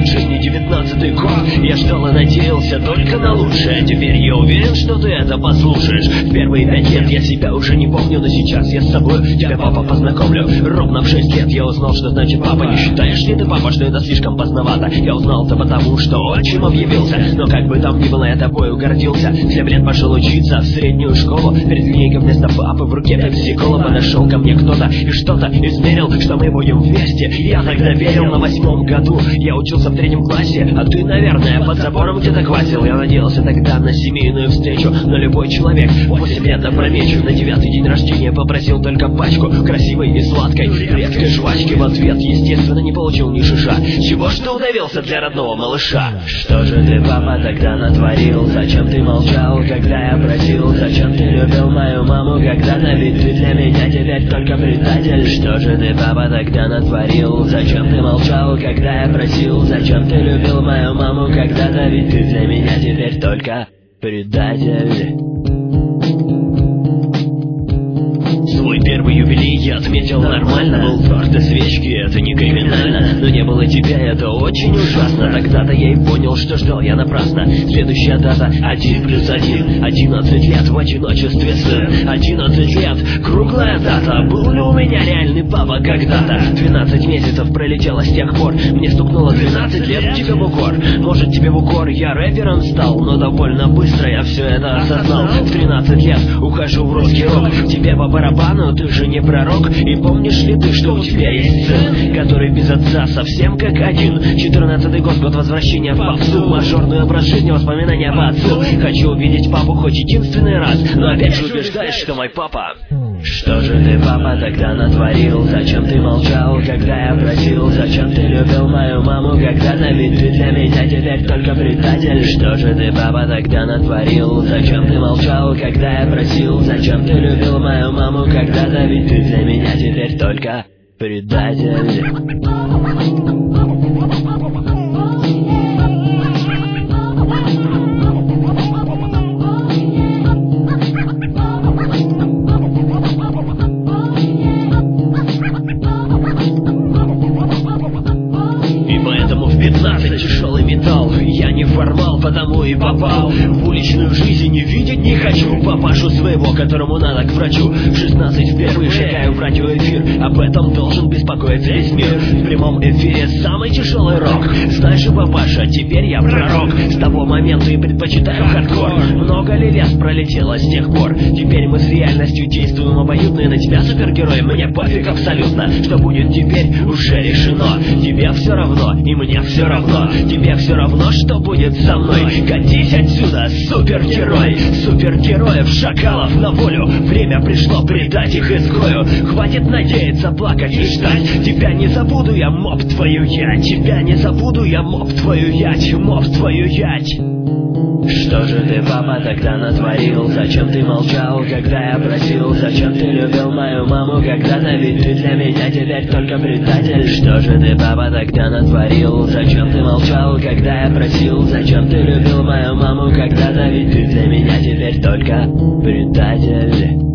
лучше не 19-й год. Я ждал и надеялся только на лучшее. Теперь я уверен, что ты это послушаешь. В первые 5 лет я себя уже не помню, но сейчас я с собой тебя, папа, познакомлю. Ровно в 6 лет я узнал, что значит папа. Не считаешь ли ты, папа, что это слишком поздновато? Я узнал это потому, что отчим объявился. Но как бы там ни было, я тобою гордился. В 7 лет пошел учиться в среднюю школу. Перед линейкой вместо папы в руке пепси-кола. Подошел ко мне кто-то и что-то измерил, что мы будем вместе. Я тогда верил. На 8-м году я учился в 3-м классе, а ты, наверное, под забором где-то квасил. Я надеялся тогда на семейную встречу, но любой человек 8 лет опрометчив. На 9-й день рождения попросил только пачку красивой и сладкой редкой жвачки. В ответ, естественно, не получил ни шиша. Чего ж ты удавился для родного малыша? Что же ты, папа, тогда натворил? Зачем ты молчал, когда я просил? Зачем ты любил мою маму когда-то? Ведь ты для меня теперь только предатель. Что же ты, папа, тогда натворил? Зачем ты молчал, когда я просил? Зачем ты любил мою маму когда-то? Ведь ты для меня теперь только предатель. Свой первый юбилей я отметил нормально. Был торт и свечки, это не криминально. Но не было тебя, это очень ужасно. Тогда-то я и понял, что ждал я напрасно. Следующая дата 1+1. 11 лет в одиночестве сын. 11 лет, круглая дата. Был ли у меня реальный папа когда-то? 12 месяцев пролетело с тех пор. Мне стукнуло 12 лет, тебе в укор. Может, тебе в укор, я рэпером стал. Но довольно быстро я все это осознал. В 13 лет ухожу в русский рок. Тебе по барабану, ты же не пророк. И помнишь ли ты, что у тебя есть сын, который без отца совсем как один? 14-й год, год возвращения в попсу. Мажорный образ жизни, воспоминания по отцу. Хочу увидеть папу хоть единственный раз, но опять же убеждаешь, что мой папа. Что же ты, папа, тогда натворил? Зачем ты молчал, когда я просил? Зачем ты любил мою маму когда-то? Ведь ты для меня теперь только предатель. Что же ты, папа, тогда натворил? Зачем ты молчал, когда я просил? Зачем ты любил мою маму когда-то? Ведь ты для меня теперь только предатель. Тяжелый металл, я не формал, потому и попал в уличную жизнь, не видеть не хочу папашу своего, которому надо к врачу. В 16 впервые шагаю в радиоэфир, об этом должен беспокоиться весь мир. В прямом эфире самый тяжелый рок. Знаешь, папаша, теперь я пророк. С того момента и предпочитаю хардкор. Много ли лет пролетело с тех пор? Теперь мы с реальностью действуем обоюдно. И на тебя, супергерой, мне пофиг абсолютно. Что будет теперь, уже решено. Тебе все равно, и мне все равно. Тебе все равно, что будет со мной. Катись отсюда, супергерой. Супергероев, шакалов на волю. Время пришло предать их изгою. Хватит надеяться, плакать и ждать. Тебя не забуду я, моб твою ять. Тебя не забуду я, моб твою ять. Моб твою ять. Что же ты, папа, тогда натворил? Зачем ты молчал, когда я просил? Зачем ты любил мою маму когда-то? Ведь ты для меня теперь только предатель. Что же ты, папа, тогда натворил? Зачем ты молчал, когда я просил? Зачем ты любил мою маму когда-то? Ведь ты для меня теперь только предатель.